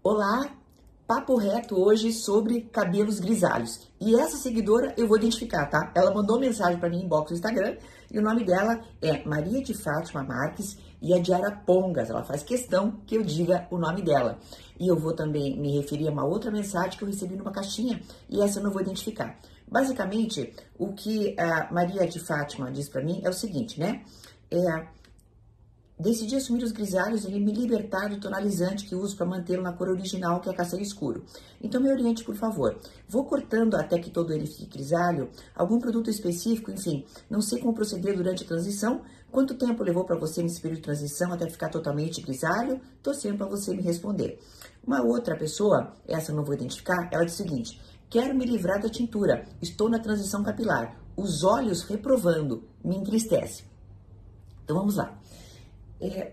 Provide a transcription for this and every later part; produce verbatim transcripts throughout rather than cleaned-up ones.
Olá, papo reto hoje sobre cabelos grisalhos. E essa seguidora eu vou identificar, tá? Ela mandou mensagem para mim em inbox no Instagram e o nome dela é Maria de Fátima Marques e é de Arapongas. Ela faz questão que eu diga o nome dela. E eu vou também me referir a uma outra mensagem que eu recebi numa caixinha e essa eu não vou identificar. Basicamente, o que a Maria de Fátima diz para mim é o seguinte, né? É... Decidi assumir os grisalhos e me libertar do tonalizante que uso para mantê-lo na cor original, que é castanho escuro. Então me oriente, por favor. Vou cortando até que todo ele fique grisalho, algum produto específico, enfim, não sei como proceder durante a transição. Quanto tempo levou para você nesse período de transição até ficar totalmente grisalho? Torcendo para você me responder. Uma outra pessoa, essa eu não vou identificar, ela diz o seguinte: quero me livrar da tintura, estou na transição capilar, os olhos reprovando, me entristece. Então vamos lá. É,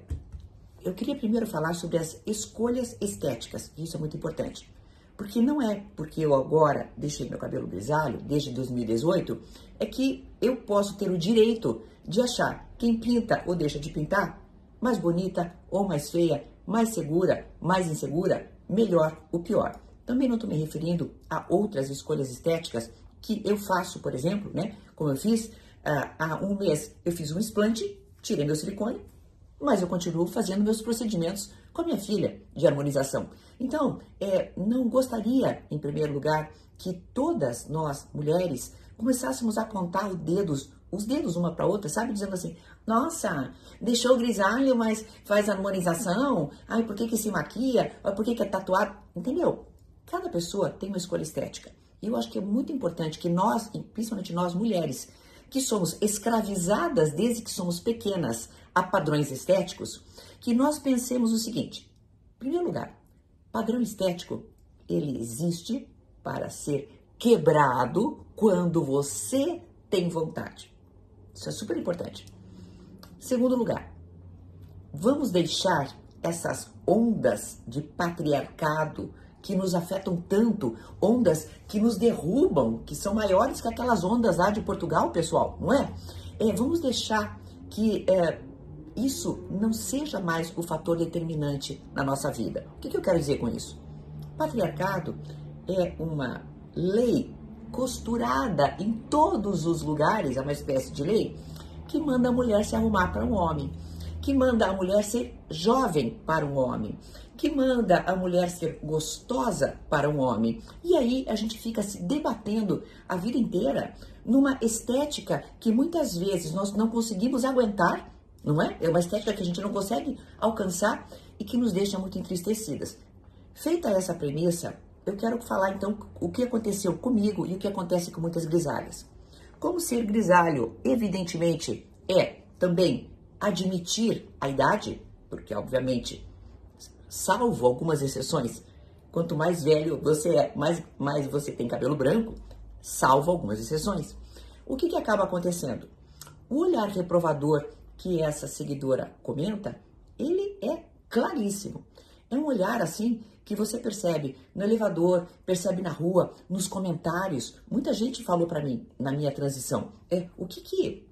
eu queria primeiro falar sobre as escolhas estéticas, isso é muito importante, porque não é porque eu agora deixei meu cabelo grisalho, desde dois mil e dezoito, é que eu posso ter o direito de achar quem pinta ou deixa de pintar mais bonita ou mais feia, mais segura, mais insegura, melhor ou pior. Também não estou me referindo a outras escolhas estéticas que eu faço, por exemplo, né? Como eu fiz, ah, há um mês eu fiz um explante, tirei meu silicone, mas eu continuo fazendo meus procedimentos com a minha filha de harmonização. Então, é, não gostaria, em primeiro lugar, que todas nós, mulheres, começássemos a contar os dedos, os dedos uma para outra, sabe? Dizendo assim, nossa, deixou grisalho, mas faz harmonização, ai, por que que se maquia, ai, por que que é tatuado, entendeu? Cada pessoa tem uma escolha estética. E eu acho que é muito importante que nós, e principalmente nós mulheres, que somos escravizadas desde que somos pequenas a padrões estéticos, que nós pensemos o seguinte: em primeiro lugar, padrão estético, ele existe para ser quebrado quando você tem vontade. Isso é super importante. Segundo lugar, vamos deixar essas ondas de patriarcado que nos afetam tanto, ondas que nos derrubam, que são maiores que aquelas ondas lá de Portugal, pessoal, não é? É, vamos deixar que é, isso não seja mais o fator determinante na nossa vida. O que, que eu quero dizer com isso? Patriarcado é uma lei costurada em todos os lugares, é uma espécie de lei que manda a mulher se arrumar para um homem, que manda a mulher ser jovem para um homem, que manda a mulher ser gostosa para um homem. E aí a gente fica se debatendo a vida inteira numa estética que muitas vezes nós não conseguimos aguentar, não é? É uma estética que a gente não consegue alcançar e que nos deixa muito entristecidas. Feita essa premissa, eu quero falar então o que aconteceu comigo e o que acontece com muitas grisalhas. Como ser grisalho, evidentemente, é também admitir a idade, porque obviamente, salvo algumas exceções, quanto mais velho você é, mais, mais você tem cabelo branco, salvo algumas exceções. O que que acaba acontecendo? O olhar reprovador que essa seguidora comenta, ele é claríssimo. É um olhar assim que você percebe no elevador, percebe na rua, nos comentários. Muita gente falou para mim na minha transição, é, o que que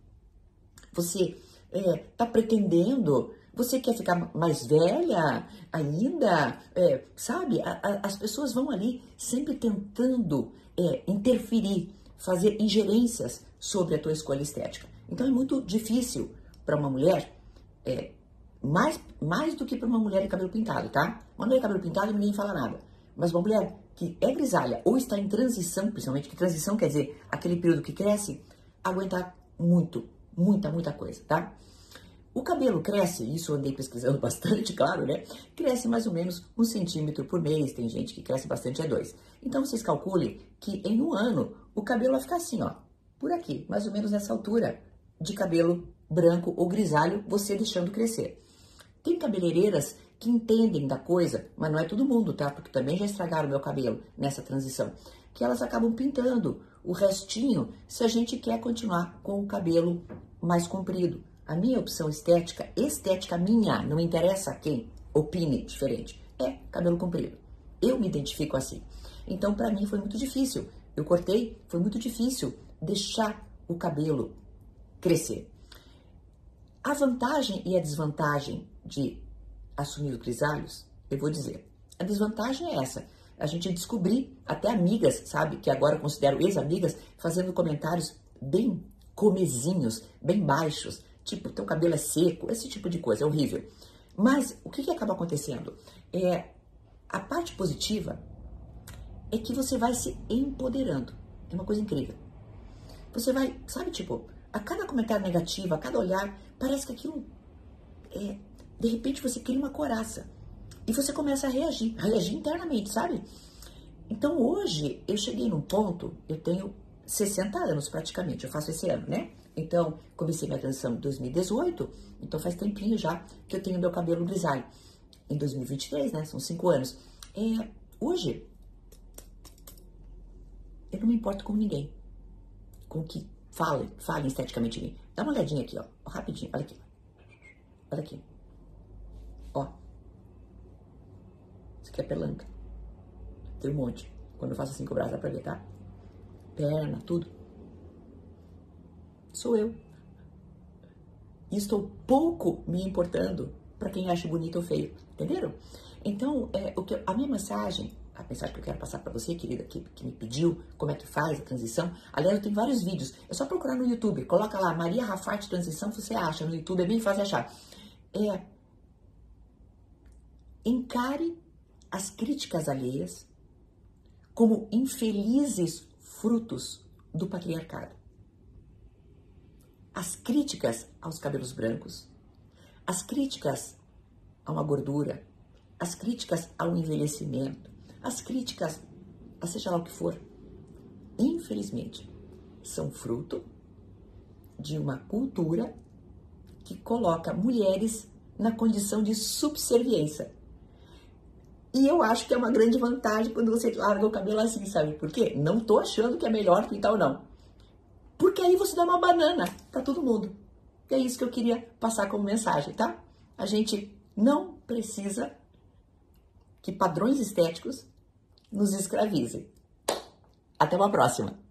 você é, tá pretendendo? Você quer ficar mais velha ainda? É, sabe, a, a, as pessoas vão ali sempre tentando é, interferir, fazer ingerências sobre a tua escolha estética. Então é muito difícil para uma mulher, é, mais, mais do que para uma mulher de cabelo pintado, tá? Uma mulher de cabelo pintado ninguém fala nada. Mas uma mulher que é grisalha ou está em transição, principalmente, que transição quer dizer aquele período que cresce, aguentar muito, muita, muita coisa, tá? O cabelo cresce, isso eu andei pesquisando bastante, claro, né? Cresce mais ou menos um centímetro por mês, tem gente que cresce bastante, é dois. Então vocês calculem que em um ano o cabelo vai ficar assim, ó, por aqui, mais ou menos nessa altura de cabelo branco ou grisalho, você deixando crescer. Tem cabeleireiras que entendem da coisa, mas não é todo mundo, tá? Porque também já estragaram meu cabelo nessa transição, que elas acabam pintando o restinho se a gente quer continuar com o cabelo mais comprido. A minha opção estética, estética minha, não interessa quem opine diferente, é cabelo comprido. Eu me identifico assim. Então, para mim foi muito difícil. Eu cortei, foi muito difícil deixar o cabelo crescer. A vantagem e a desvantagem de assumir os grisalhos, eu vou dizer. A desvantagem é essa. A gente descobrir, até amigas, sabe, que agora eu considero ex-amigas, fazendo comentários bem comezinhos, bem baixos, tipo, teu cabelo é seco, esse tipo de coisa, é horrível. Mas o que, que acaba acontecendo? É, a parte positiva é que você vai se empoderando. É uma coisa incrível. Você vai, sabe, tipo, a cada comentário negativo, a cada olhar, parece que aquilo, é, de repente você cria uma coraça. E você começa a reagir, a reagir internamente, sabe? Então hoje eu cheguei num ponto, eu tenho sessenta anos praticamente, eu faço esse ano, né? Então, comecei minha transição em dois mil e dezoito, então faz tempinho já que eu tenho meu cabelo grisalho. Em dois mil e vinte e três, né? São cinco anos. É, hoje, eu não me importo com ninguém, com o que fale, fale esteticamente de mim. Dá uma olhadinha aqui, ó, rapidinho, olha aqui. Olha aqui. Ó. Isso aqui é pelanca. Tem um monte. Quando eu faço assim com o braço, dá pra ver, tá? Perna, tudo. Sou eu. E estou pouco me importando para quem acha bonito ou feio. Entenderam? Então, é, o que eu, a minha mensagem, a mensagem que eu quero passar para você, querida, que, que me pediu como é que faz a transição. Aliás, eu tenho vários vídeos. É só procurar no YouTube. Coloca lá, Maria Rafart Transição, você acha. No YouTube é bem fácil achar. É, encare as críticas alheias como infelizes frutos do patriarcado. As críticas aos cabelos brancos, as críticas a uma gordura, as críticas ao envelhecimento, as críticas a seja lá o que for, infelizmente, são fruto de uma cultura que coloca mulheres na condição de subserviência. E eu acho que é uma grande vantagem quando você larga o cabelo assim, sabe por quê? Não tô achando que é melhor pintar ou não. Porque aí você dá uma banana para todo mundo. E é isso que eu queria passar como mensagem, tá? A gente não precisa que padrões estéticos nos escravizem. Até uma próxima!